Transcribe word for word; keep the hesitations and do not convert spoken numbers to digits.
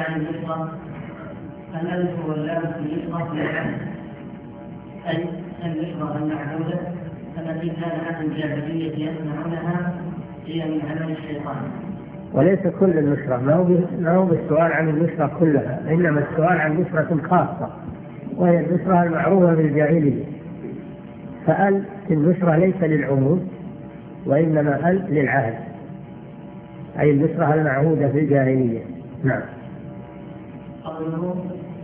عن النشرة الألف واللام في النشرة للعهد، أي النشرة المعهودة التي كان أهل الجاهلية يصنعونها هي من عمل الشيطان. وليس كل النشرة، ما هو بالسؤال عن النشرة كلها، إنما السؤال عن نشرة خاصة وهي النشرة المعروفة بالجاهلية. فأل النشرة ليس للعموم وإنما أل للعهد، أي النشرة المعهودة في الجاهلية. نعم. قوله